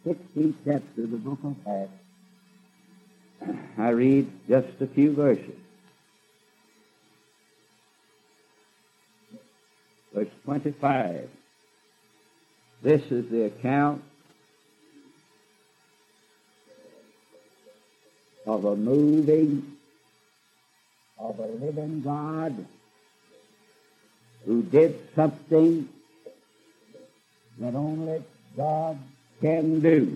16th chapter of the book of Acts, I read just a few verses. Verse 25. This is the account of a moving of a living God who did something that only God can do.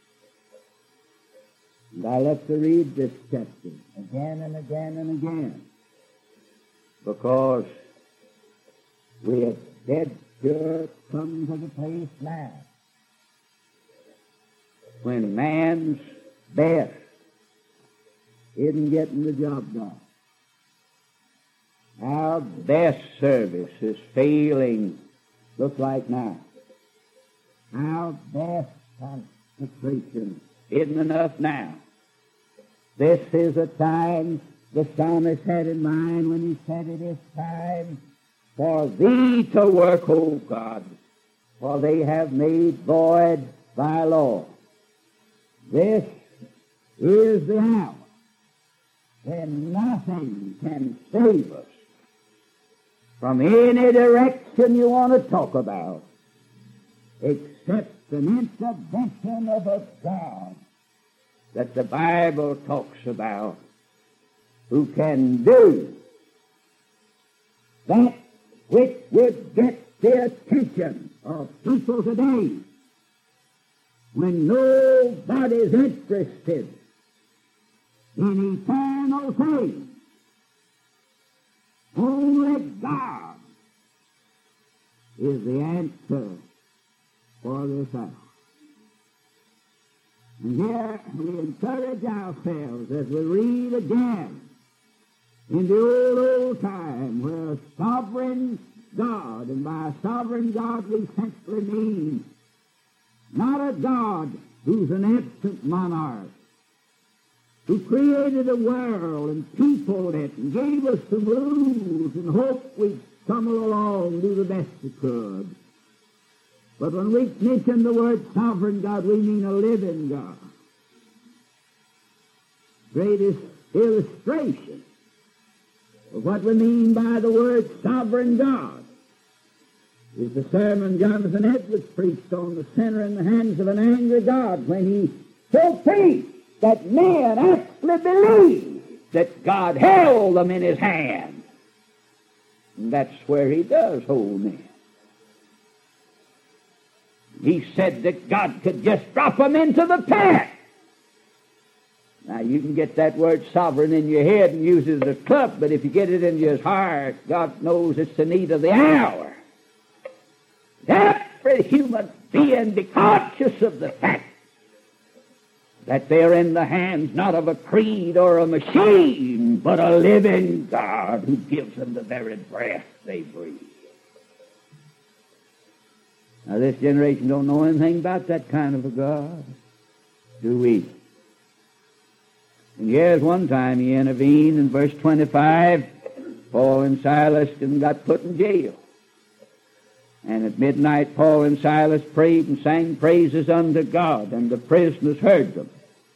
And I love to read this chapter again and again and again, because we have dead sure come to the place now when man's best isn't getting the job done. Our best service is failing, look like now. Our best consecration isn't enough now. This is a time the psalmist had in mind when he said, "It is time for thee to work, O God, for they have made void thy law." This is the hour when nothing can save us from any direction you want to talk about, except an intervention of a God that the Bible talks about, who can do that which would get the attention of people today when nobody's interested in eternal things. Only God is the answer for this hour. And here we encourage ourselves as we read again in the old time, where a sovereign God, and by a sovereign God we simply mean not a God who's an absent monarch, who created the world and peopled it and gave us some rules and hoped we'd come along and do the best we could. But when we mention the word sovereign God, we mean a living God. Greatest illustration of what we mean by the word sovereign God is the sermon Jonathan Edwards preached on the sinner in the hands of an angry God, when he so preached that men actually believed that God held them in his hand. And that's where he does hold men. He said that God could just drop them into the pit. Now, you can get that word sovereign in your head and use it as a club, but if you get it in your heart, God knows it's the need of the hour. Every human being be conscious of the fact that they're in the hands not of a creed or a machine, but a living God who gives them the very breath they breathe. Now, this generation don't know anything about that kind of a God, do we? And here's one time he intervened in verse 25. Paul and Silas got put in jail. And at midnight Paul and Silas prayed and sang praises unto God, and the prisoners heard them.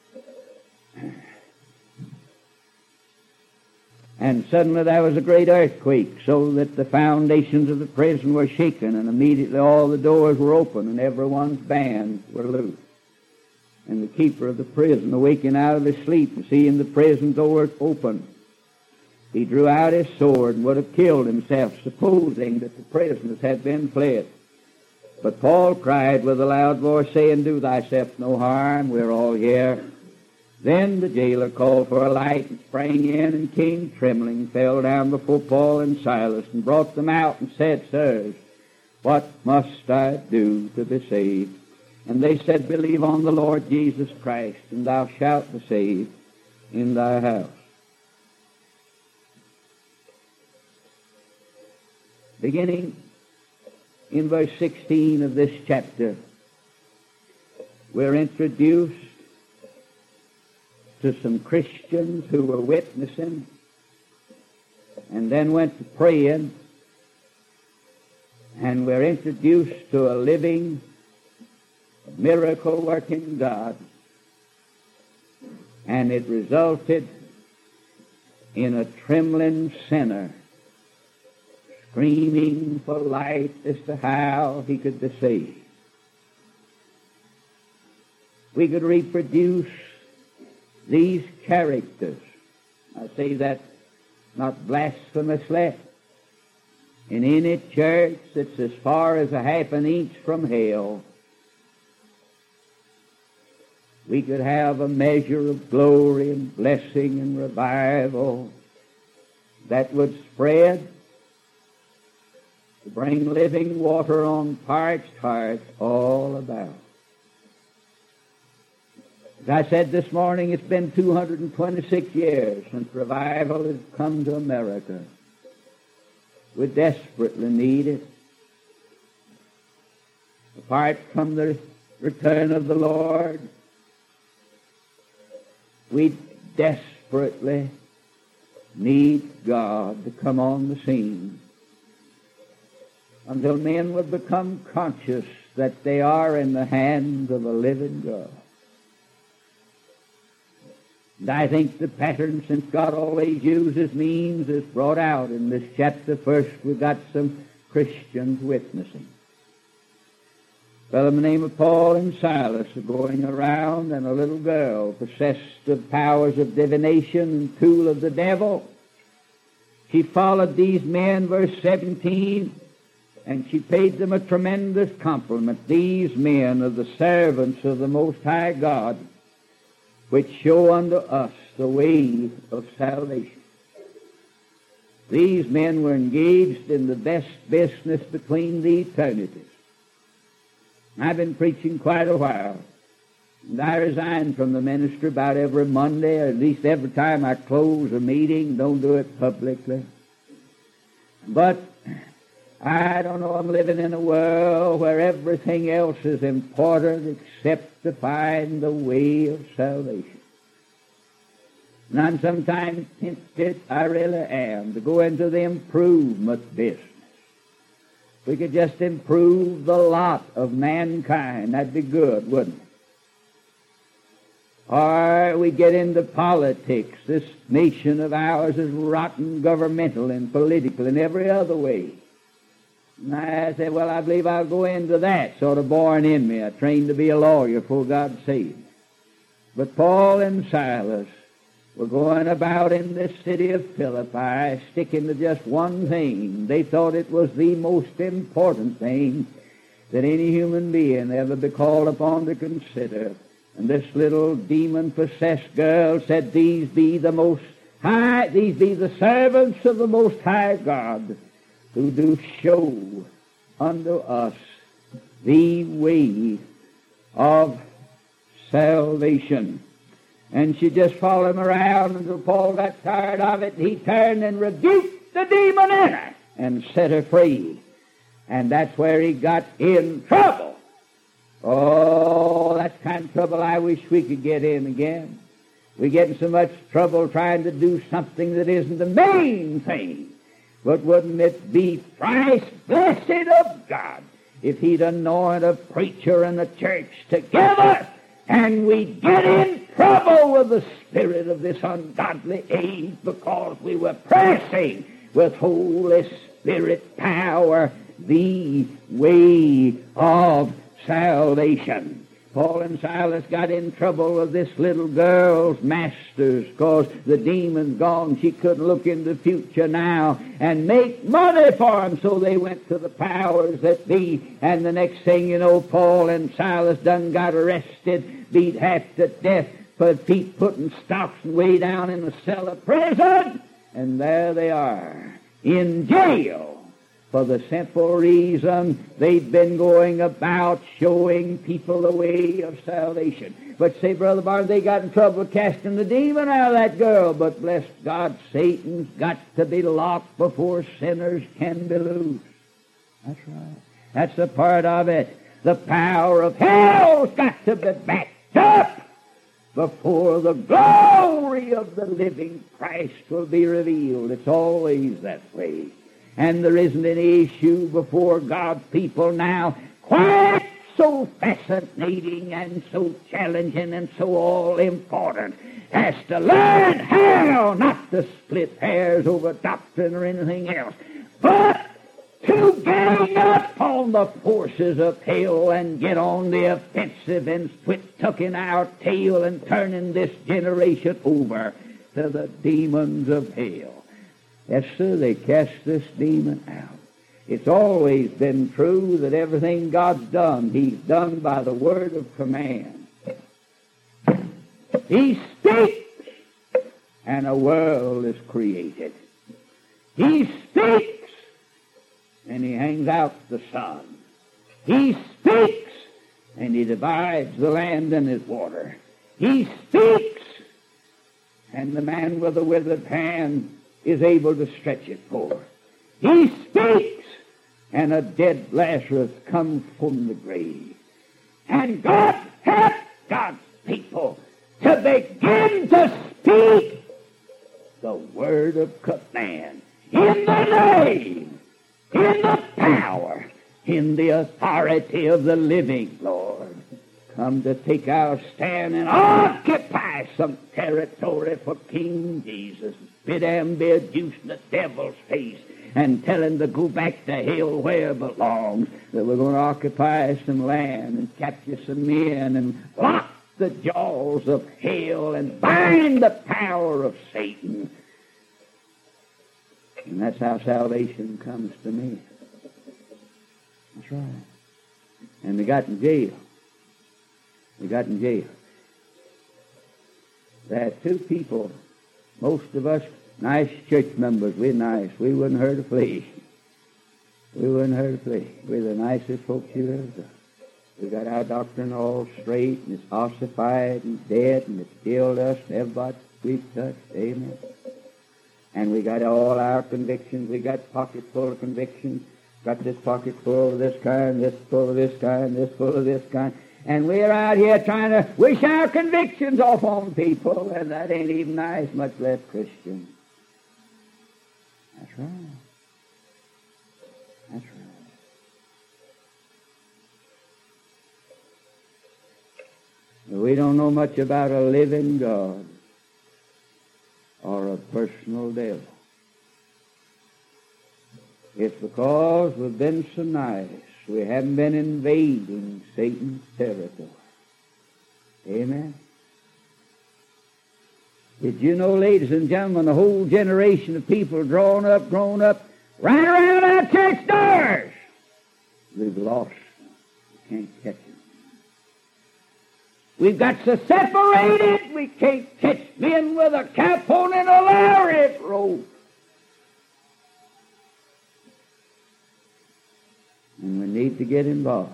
And suddenly there was a great earthquake, so that the foundations of the prison were shaken, and immediately all the doors were open, and everyone's bands were loosed. And the keeper of the prison, awaking out of his sleep and seeing the prison doors open, he drew out his sword and would have killed himself, supposing that the prisoners had been fled. But Paul cried with a loud voice, saying, "Do thyself no harm, we're all here." Then the jailer called for a light and sprang in, and came trembling, fell down before Paul and Silas, and brought them out and said, "Sirs, what must I do to be saved?" And they said, "Believe on the Lord Jesus Christ, and thou shalt be saved in thy house." Beginning in verse 16 of this chapter, we're introduced to some Christians who were witnessing and then went to praying, and we're introduced to a living miracle-working God. And it resulted in a trembling sinner screaming for light as to how he could be saved. We could reproduce these characters. I say that not blasphemously. In any church that's as far as a half an inch from hell, we could have a measure of glory and blessing and revival that would spread to bring living water on parched hearts all about. As I said this morning, it's been 226 years since revival has come to America. We desperately need it. Apart from the return of the Lord, we desperately need God to come on the scene until men will become conscious that they are in the hands of a living God. And I think the pattern, since God always uses means, is brought out in this chapter. First, we've got some Christians witnessing. A fellow by the name of Paul and Silas are going around, and a little girl possessed of powers of divination and tool of the devil. She followed these men, verse 17, and she paid them a tremendous compliment. These men are the servants of the Most High God, which show unto us the way of salvation. These men were engaged in the best business between the eternities. I've been preaching quite a while, and I resign from the ministry about every Monday, or at least every time I close a meeting. Don't do it publicly. But I don't know, I'm living in a world where everything else is important except to find the way of salvation. And I'm sometimes tempted, I really am, to go into the improvement business. We could just improve the lot of mankind. That'd be good, wouldn't it? Or we get into politics. This nation of ours is rotten governmental and political in every other way. And I said, well, I believe I'll go into that, sort of born in me. I trained to be a lawyer before God saved me. But Paul and Silas were going about in this city of Philippi, sticking to just one thing. They thought it was the most important thing that any human being ever be called upon to consider. And this little demon-possessed girl said, these be the servants of the Most High God, who do show unto us the way of salvation. And she just followed him around until Paul got tired of it. He turned and rebuked the demon in her and set her free. And that's where he got in trouble. Oh, that's the kind of trouble I wish we could get in again. We get in so much trouble trying to do something that isn't the main thing. But wouldn't it be Christ blessed of God if he'd anoint a preacher and a church together, and we get in trouble with the spirit of this ungodly age because we were pressing with Holy Spirit power the way of salvation. Paul and Silas got in trouble with this little girl's masters because the demon's gone. She couldn't look in the future now and make money for them, so they went to the powers that be. And the next thing you know, Paul and Silas done got arrested, beat half to death, for feet putting stocks way down in the cell of prison. And there they are, in jail, for the simple reason they've been going about showing people the way of salvation. But say, Brother Barnes, they got in trouble casting the demon out of that girl. But bless God, Satan's got to be locked before sinners can be loosed. That's right. That's the part of it. The power of hell's got to be backed up before the glory of the living Christ will be revealed. It's always that way. And there isn't any issue before God's people now quite so fascinating and so challenging and so all important as to learn how not to split hairs over doctrine or anything else, but to gang up on the forces of hell and get on the offensive and quit tucking our tail and turning this generation over to the demons of hell. Yes, sir, they cast this demon out. It's always been true that everything God's done, He's done by the word of command. He speaks, and a world is created. He speaks, and He hangs out the sun. He speaks, and He divides the land and its water. He speaks, and the man with the withered hand is able to stretch it forth. He speaks, and a dead Lazarus comes from the grave. And God help God's people to begin to speak the word of command in the name, in the power, in the authority of the living Lord. Come to take our stand and occupy some territory for King Jesus. Bid him be a juice in the devil's face and tell him to go back to hell where it belongs, that we're going to occupy some land and capture some men and lock the jaws of hell and bind the power of Satan. And that's how salvation comes to me. That's right. And they got in jail. There are two people, most of us nice church members, we're nice. We wouldn't hurt a flea. We're the nicest folks you ever saw. We got our doctrine all straight, and it's ossified and dead, and it's killed us, and everybody we've touched. Amen. And we got all our convictions. We got pockets full of convictions. Got this pocket full of this kind, this full of this kind, this full of this kind. And we're out here trying to wish our convictions off on people, and that ain't even nice, much less Christian. That's right. That's right. We don't know much about a living God or a personal devil. It's because we've been so nice. We haven't been invading Satan's territory. Amen. Did you know, ladies and gentlemen, a whole generation of people grown up, right around our church doors? We've lost them. We can't catch them. We've got so separated, we can't catch men with a cap on and a lariat rope. And we need to get involved.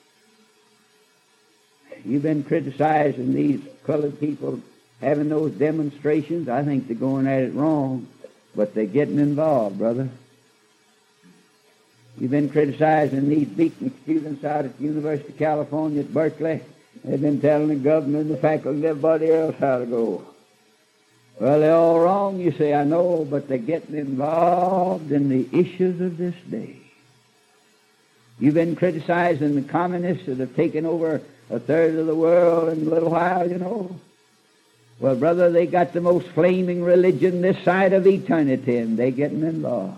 You've been criticizing these colored people having those demonstrations. I think they're going at it wrong, but they're getting involved, brother. You've been criticizing these beatnik students out at the University of California at Berkeley. They've been telling the government, the faculty, and everybody else how to go. Well, they're all wrong, you say, I know, but they're getting involved in the issues of this day. You've been criticizing the communists that have taken over a third of the world in a little while, you know. Well, brother, they got the most flaming religion this side of eternity, and they're getting involved.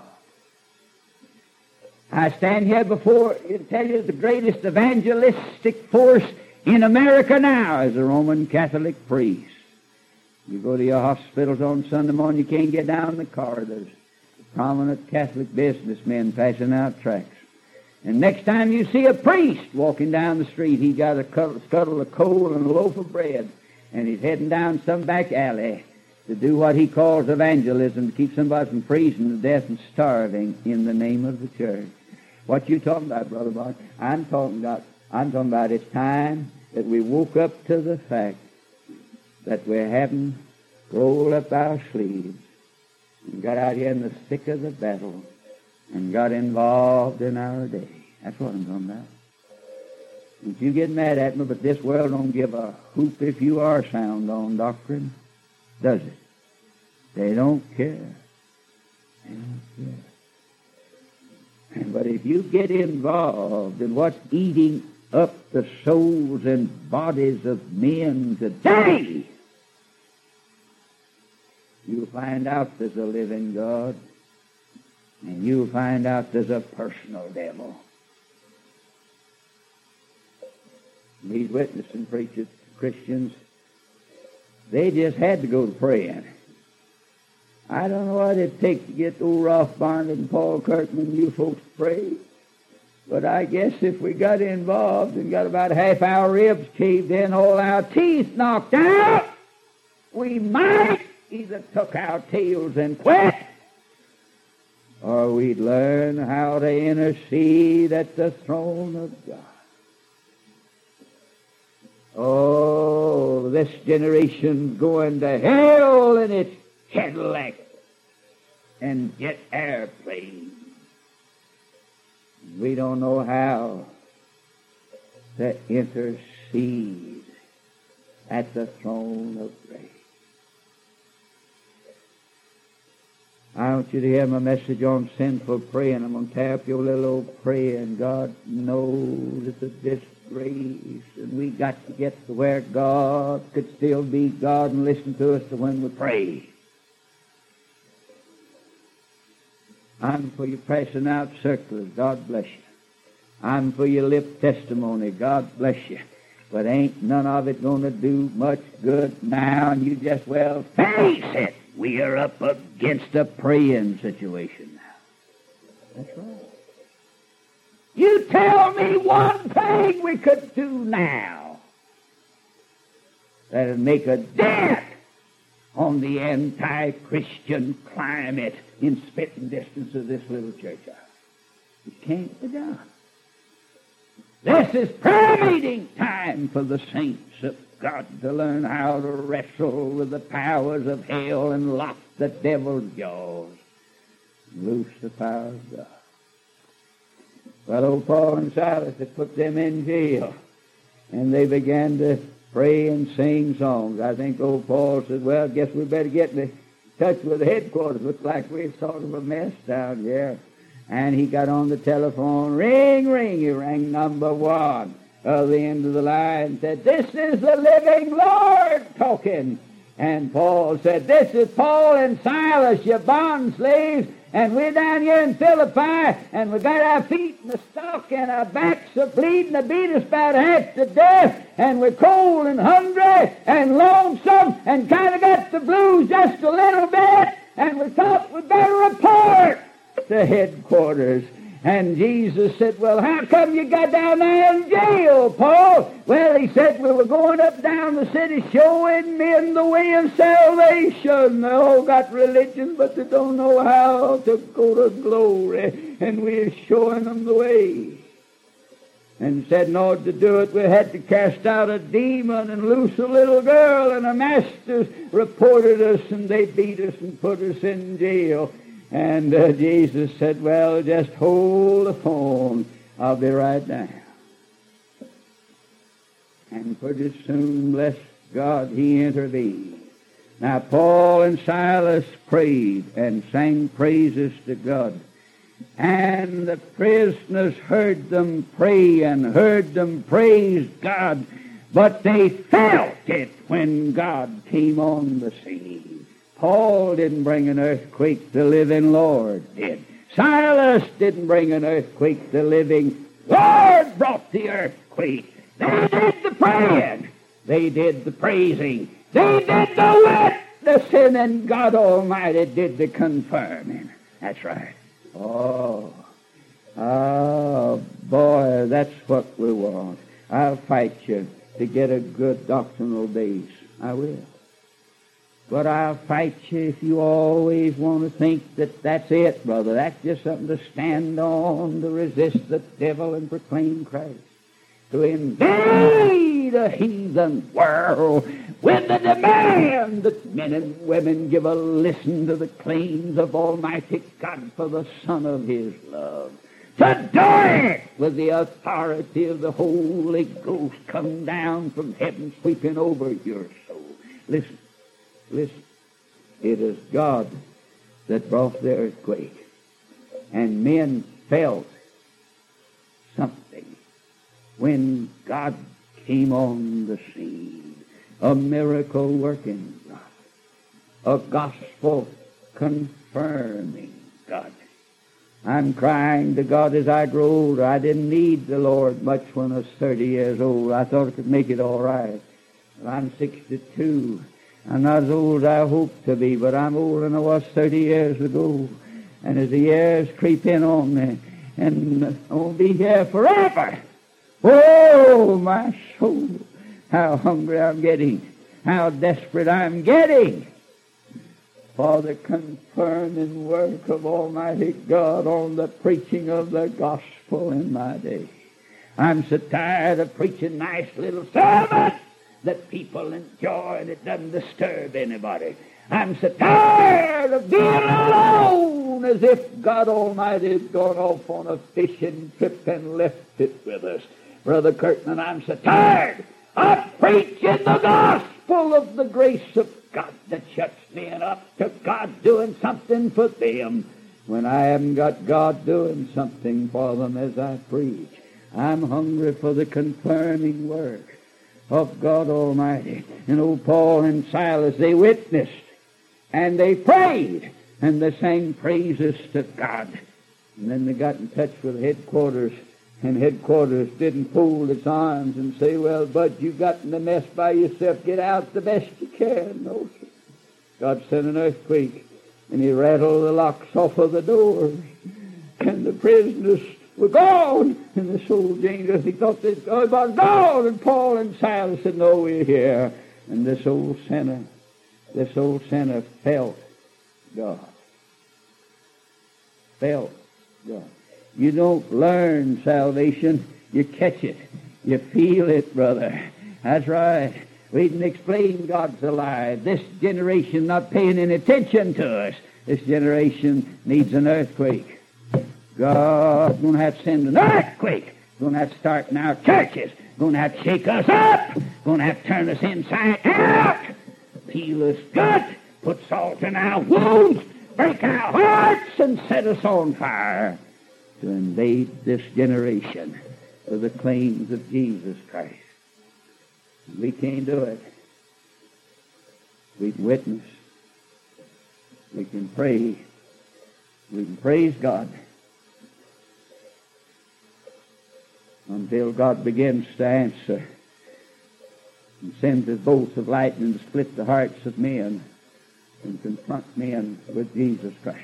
I stand here before you to tell you the greatest evangelistic force in America now is a Roman Catholic priest. You go to your hospitals on Sunday morning, you can't get down the corridors. Prominent Catholic businessmen passing out tracts. And next time you see a priest walking down the street, he got a scuttle of coal and a loaf of bread, and he's heading down some back alley to do what he calls evangelism, to keep somebody from freezing to death and starving in the name of the church. What you talking about, Brother Bart? I'm talking about it's time that we woke up to the fact that we haven't rolled up our sleeves and got out here in the thick of the battle and got involved in our day. That's what I'm talking about. Don't you get mad at me, but this world don't give a hoop if you are sound on doctrine, does it? They don't care. They don't care. But if you get involved in what's eating up the souls and bodies of men today, you'll find out there's a living God, and you'll find out there's a personal devil. These witnessing preachers, Christians, they just had to go to praying. I don't know what it'd take to get old Ralph Barnett and Paul Kirkman and you folks to pray, but I guess if we got involved and got about half our ribs caved in, all our teeth knocked out, we might either tuck our tails and quit, or we'd learn how to intercede at the throne of God. Oh, this generation's going to hell in its Cadillac and jet airplanes. We don't know how to intercede at the throne of grace. I want you to hear my message on sinful praying. I'm going to tap your little old praying. God knows it's a disgrace, and we got to get to where God could still be God and listen to us when we pray. I'm for you passing out circulars. God bless you. I'm for your lip testimony. God bless you. But ain't none of it going to do much good now, and you just, well, face it. We are up against a praying situation now. That's right. You tell me one thing we could do now that'd make a dent on the anti-Christian climate in spitting distance of this little church house. It can't be done. This is prayer meeting time for the saints of God to learn how to wrestle with the powers of hell and lock the devil's jaws. Loose the power of God. Well, old Paul and Silas had put them in jail, and they began to pray and sing songs. I think old Paul said, well, I guess we better get in touch with the headquarters. Looks like we're sort of a mess down here. And he got on the telephone, ring, ring. He rang number 1 of the end of the line and said, this is the living Lord talking. And Paul said, this is Paul and Silas, your bond slaves, and we're down here in Philippi, and we got our feet in the stock, and our backs are bleeding. They beat us about half to death, and we're cold and hungry and lonesome, and kind of got the blues just a little bit, and we thought we'd better report to headquarters. And Jesus said, well, how come you got down there in jail, Paul? Well, he said, we were going up down the city showing men the way of salvation. They all got religion, but they don't know how to go to glory. And we're showing them the way. And said in order to do it, we had to cast out a demon and loose a little girl. And the masters reported us, and they beat us and put us in jail. And Jesus said, well, just hold the phone. I'll be right down. And pretty soon, bless God, he intervened. Now, Paul and Silas prayed and sang praises to God. And the prisoners heard them pray and heard them praise God. But they felt it when God came on the scene. Paul didn't bring an earthquake, the living Lord did. Silas didn't bring an earthquake, the living Lord brought the earthquake. They did the praying. They did the praising. They did the witnessing, and God Almighty did the confirming. That's right. Oh, boy, that's what we want. I'll fight you to get a good doctrinal base. I will. But I'll fight you if you always want to think that that's it, brother. That's just something to stand on, to resist the devil and proclaim Christ. To invade a heathen world with the demand that men and women give a listen to the claims of Almighty God for the Son of His love. To do it with the authority of the Holy Ghost come down from heaven sweeping over your soul. Listen. Listen, it is God that brought the earthquake, and men felt something when God came on the scene. A miracle-working God. A gospel-confirming God. I'm crying to God as I grow older. I didn't need the Lord much when I was 30 years old. I thought I could make it all right. But I'm 62. I'm not as old as I hoped to be, but I'm older than I was 30 years ago. And as the years creep in on me, and I'll be here forever. Oh, my soul, how hungry I'm getting, how desperate I'm getting for the confirming work of Almighty God on the preaching of the gospel in my day. I'm so tired of preaching nice little sermons that people enjoy and it doesn't disturb anybody. I'm so tired of being alone as if God Almighty had gone off on a fishing trip and left it with us. Brother Curtin, and I'm so tired of preaching the gospel of the grace of God that shuts me up to God doing something for them when I haven't got God doing something for them as I preach. I'm hungry for the confirming work of God Almighty. And old Paul and Silas, they witnessed and they prayed and they sang praises to God. And then they got in touch with headquarters, and headquarters didn't fold its arms and say, well, Bud, you got in the mess by yourself. Get out the best you can. No, sir. God sent an earthquake, and he rattled the locks off of the doors, and the prisoners were gone. And this old janitor, he thought that God was gone. And Paul and Silas said, no, we're here. And this old sinner felt God. Felt God. You don't learn salvation, you catch it. You feel it, brother. That's right. We can explain God's alive. This generation not paying any attention to us. This generation needs an earthquake. God's going to have to send an earthquake. Going to have to start in our churches. Going to have to shake us up. Going to have to turn us inside out. Peel us good. Put salt in our wounds. Break our hearts and set us on fire to invade this generation with the claims of Jesus Christ. We can't do it. We can witness. We can pray. We can praise God until God begins to answer and sends his bolts of lightning to split the hearts of men and confront men with Jesus Christ.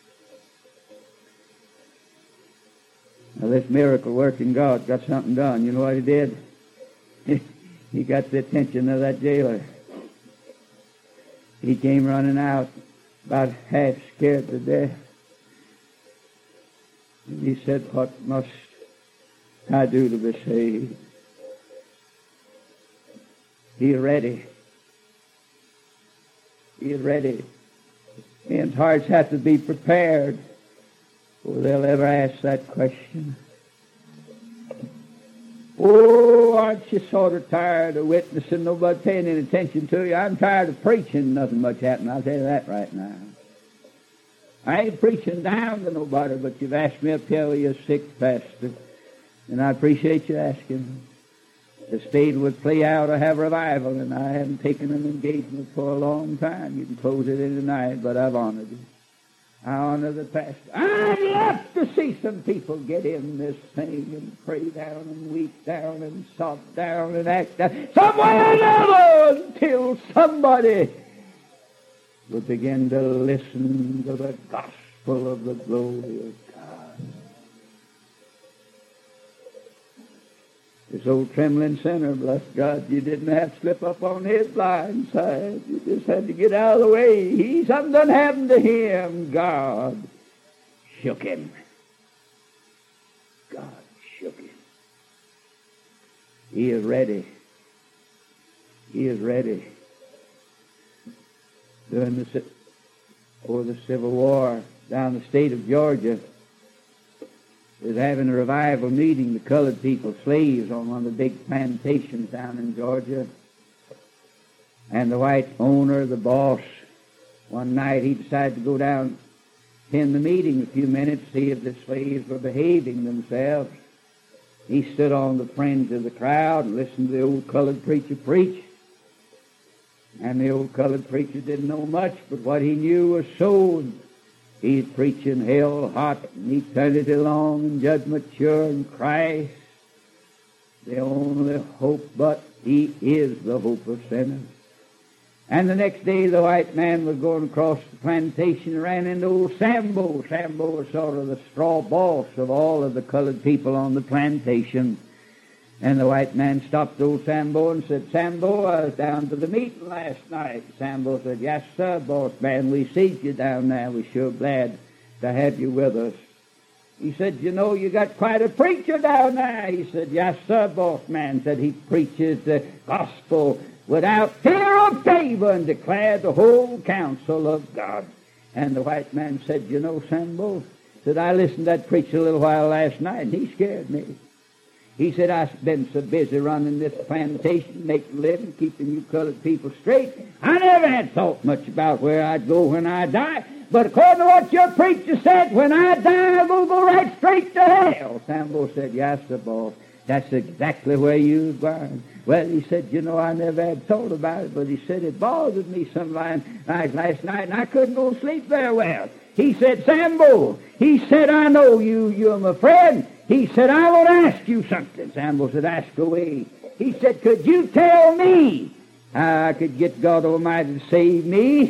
Now this miracle-working God got something done. You know what he did? He got the attention of that jailer. He came running out, about half scared to death. And he said, what must I do to be saved? He's ready. He's ready. Men's hearts have to be prepared before they'll ever ask that question. Oh, aren't you sort of tired of witnessing, nobody paying any attention to you? I'm tired of preaching, nothing much happening. I'll tell you that right now. I ain't preaching down to nobody, but you've asked me up here, you're sick, Pastor, and I appreciate you asking. The state would play out or have revival, and I haven't taken an engagement for a long time. You can close it in tonight, but I've honored you. I honor the pastor. I'd love to see some people get in this thing and pray down and weep down and sob down and act down some way or another until somebody will begin to listen to the gospel of the glory of God. This old trembling sinner, bless God, you didn't have to slip up on his blind side. You just had to get out of the way. Something done happened to him. God shook him. God shook him. He is ready. He is ready. During the Civil War down the state of Georgia, was having a revival meeting, the colored people, slaves, on one of the big plantations down in Georgia. And the white owner, the boss, one night he decided to go down, attend the meeting a few minutes, see if the slaves were behaving themselves. He stood on the fringe of the crowd and listened to the old colored preacher preach. And the old colored preacher didn't know much, but what he knew was so. He's preaching hell hot and eternity long and judgment sure and Christ the only hope, but he is the hope of sinners. And the next day the white man was going across the plantation and ran into old Sambo. Sambo was sort of the straw boss of all of the colored people on the plantation. And the white man stopped old Sambo and said, Sambo, I was down to the meeting last night. Sambo said, yes, sir, boss man, we see you down there. We're sure glad to have you with us. He said, you know, you got quite a preacher down there. He said, yes, sir, boss man. Said he preaches the gospel without fear of favor and declared the whole counsel of God. And the white man said, you know, Sambo, said, I listened to that preacher a little while last night, and he scared me. He said, I've been so busy running this plantation, making a living, keeping you colored people straight. I never had thought much about where I'd go when I die. But according to what your preacher said, when I die, I'm going to go right straight to hell. Sambo said, yes, sir, boss. That's exactly where you was going. Well, he said, you know, I never had thought about it, but he said it bothered me some last night, and I couldn't go to sleep very well. He said, Sambo, he said, I know you're my friend. He said, I want to ask you something. Sambo said, ask away. He said, could you tell me how I could get God Almighty to save me,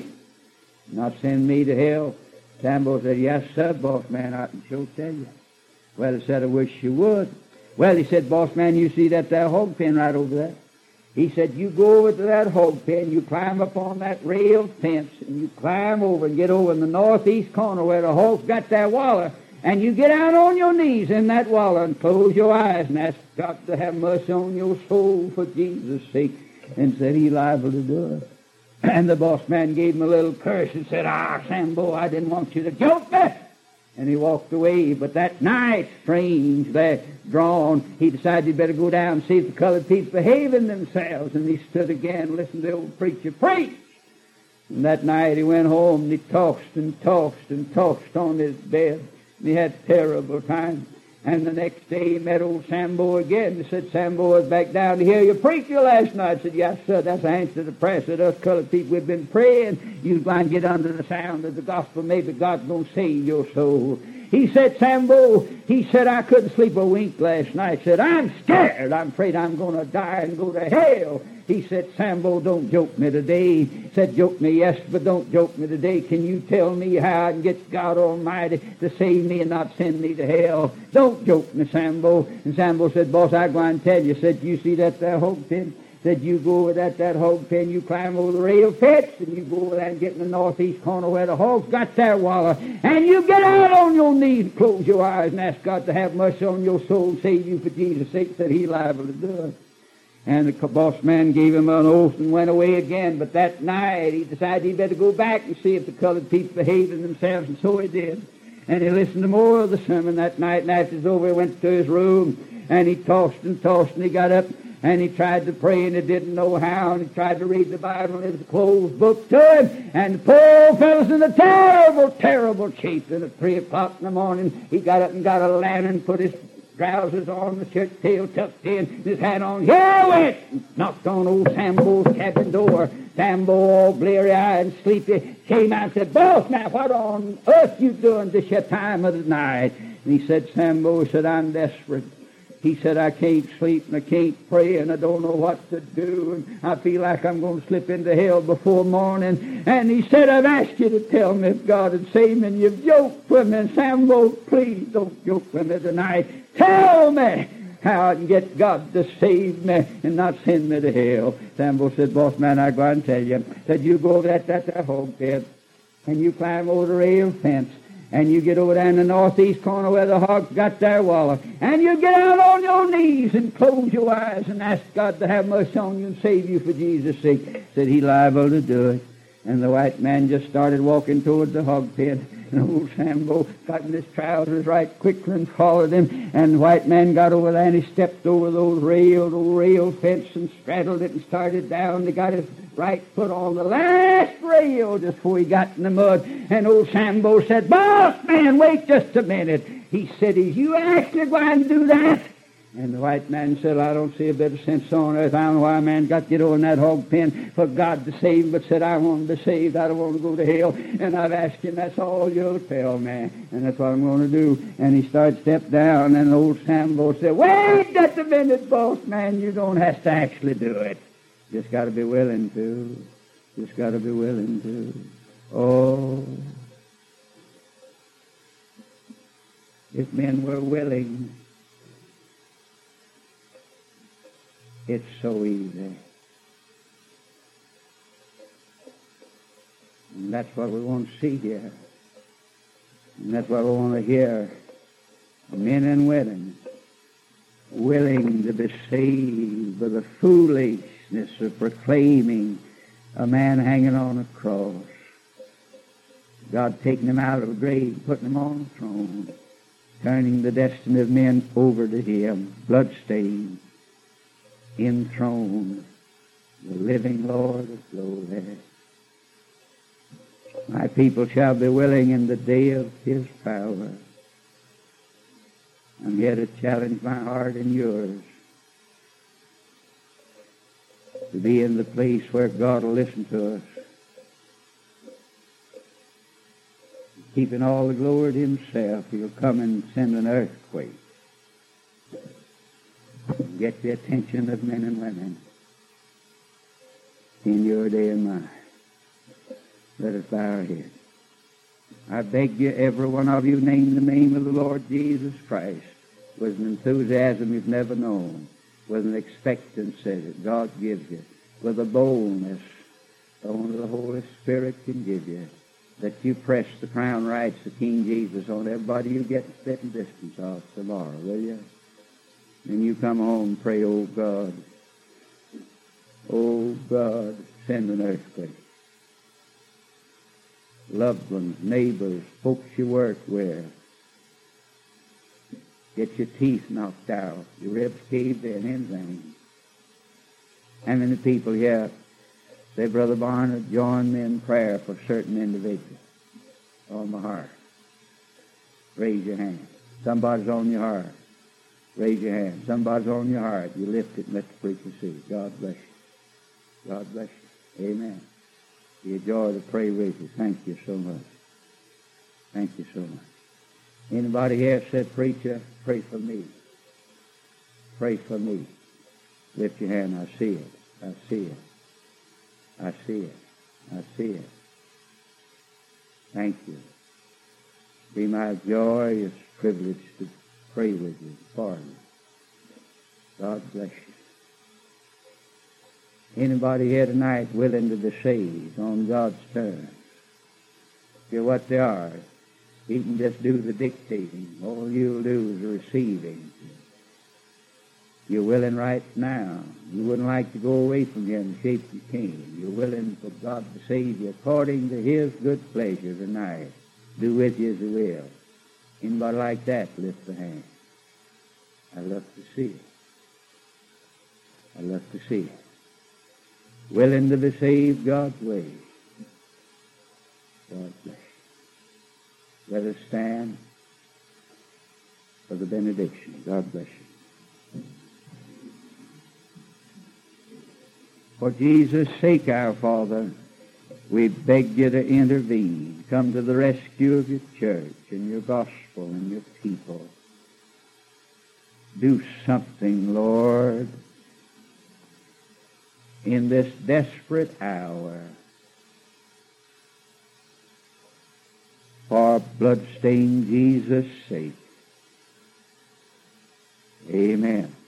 not send me to hell? Sambo said, yes, sir, boss man, I can sure tell you. Well, he said, I wish you would. Well, he said, boss man, you see that there hog pen right over there? He said, you go over to that hog pen, you climb up on that rail fence, and you climb over and get over in the northeast corner where the hogs got their waller, and you get out on your knees in that waller and close your eyes and ask God to have mercy on your soul for Jesus' sake. And said he liable to do it. And the boss man gave him a little curse and said, Sambo, I didn't want you to joke me. And he walked away. But that night, strange, there drawn, he decided he'd better go down and see if the colored people behaving themselves. And he stood again and listened to the old preacher preach. And that night he went home and he tossed and tossed and tossed on his bed. And he had a terrible time. And the next day he met old Sambo again. He said, Sambo, I was back down to hear your preacher last night. I said, yes, sir, that's the answer to the prayer. Said, us colored people, we've been praying. You going to get under the sound of the gospel. Maybe God's going to save your soul. He said, Sambo, he said, I couldn't sleep a wink last night. He said, I'm scared. I'm afraid I'm going to die and go to hell. He said, Sambo, don't joke me today. He said, joke me, yes, but don't joke me today. Can you tell me how I can get God Almighty to save me and not send me to hell? Don't joke me, Sambo. And Sambo said, boss, I'm going to tell you. Said, you see that there hog pen? Said, you go over that hog pen, you climb over the rail fence, and you go over there and get in the northeast corner where the hogs got their waller, and you get out on your knees, close your eyes, and ask God to have mercy on your soul and save you for Jesus' sake. Said he liable to do it. And the boss man gave him an oath and went away again. But that night he decided he'd better go back and see if the colored people behaved themselves, and so he did. And he listened to more of the sermon that night, and after it was over, he went to his room, and he tossed and tossed, and he got up, and he tried to pray, and he didn't know how, and he tried to read the Bible, and it was a closed book to him, and the poor fellow's in a terrible, terrible shape. And at 3 o'clock in the morning, he got up and got a lantern, put his trousers on, the shirt tail tucked in, his hat on. Here I went! Knocked on old Sambo's cabin door. Sambo, all bleary-eyed and sleepy, came out and said, boss, now what on earth you doing this your time of the night? And he said, Sambo, he said, I'm desperate. He said, I can't sleep and I can't pray and I don't know what to do, and I feel like I'm going to slip into hell before morning. And he said, I've asked you to tell me if God would save me, and you've joked with me. And Sambo, please don't joke with me tonight. Tell me how I can get God to save me and not send me to hell. Sambo said, boss man, I'm going to tell you. Said, you go over that hog pen, and you climb over the rail fence, and you get over there in the northeast corner where the hogs got their waller, and you get out on your knees and close your eyes and ask God to have mercy on you and save you for Jesus' sake. Said he liable to do it. And the white man just started walking toward the hog pen. And old Sambo got in his trousers right quickly and followed him. And the white man got over there and he stepped over those rail fence and straddled it and started down. He got his right foot on the last rail just before he got in the mud. And old Sambo said, boss man, wait just a minute. He said, is you actually going to do that? And the white man said, I don't see a bit of sense on earth. I don't know why a man got to get over in that hog pen for God to save him, but said, I want to be saved. I don't want to go to hell. And I've asked him, that's all you'll tell me. And that's what I'm going to do. And he started to step down, and old Sambo said, wait just a minute, boss man. You don't have to actually do it. Just got to be willing to. Just got to be willing to. Oh, if men were willing, it's so easy. And that's what we want to see here. And that's what we want to hear. Men and women willing to be saved by the foolishness of proclaiming a man hanging on a cross. God taking him out of the grave, putting him on the throne, turning the destiny of men over to him, bloodstained, enthroned, the living Lord of glory. My people shall be willing in the day of his power. I'm here to challenge my heart and yours to be in the place where God will listen to us, keeping all the glory to himself. He'll come and send an earthquake and get the attention of men and women in your day and mine. Let us bow our heads. I beg you, every one of you, name the name of the Lord Jesus Christ with an enthusiasm you've never known, with an expectancy that God gives you, with a boldness only the Holy Spirit can give you, that you press the crown rights of King Jesus on everybody you get spitting distance of tomorrow, will you? And you come home and pray, oh God, send an earthquake. Loved ones, neighbors, folks you work with, get your teeth knocked out, your ribs caved in, anything. How many people here say, Brother Barnard, join me in prayer for certain individuals on my heart? Raise your hand. Somebody's on your heart. Raise your hand. Somebody's on your heart. You lift it and let the preacher see. God bless you. God bless you. Amen. Be a joy to pray with you. Thank you so much. Thank you so much. Anybody here said, preacher, pray for me. Pray for me. Lift your hand. I see it. I see it. I see it. I see it. Thank you. Be my joyous privilege to pray with you for you. God bless you. Anybody here tonight willing to be saved on God's terms? Hear what they are. He can just do the dictating. All you'll do is the receiving. You're willing right now. You wouldn't like to go away from Him in the shape you came. You're willing for God to save you according to His good pleasure tonight. Do with you as He will. Anybody like that, lift the hand. I'd love to see it. I'd love to see it. Willing to be saved God's way. God bless you. Let us stand for the benediction. God bless you. For Jesus' sake, our Father, we beg you to intervene. Come to the rescue of your church and your gospel and your people. Do something, Lord, in this desperate hour for bloodstained Jesus' sake. Amen.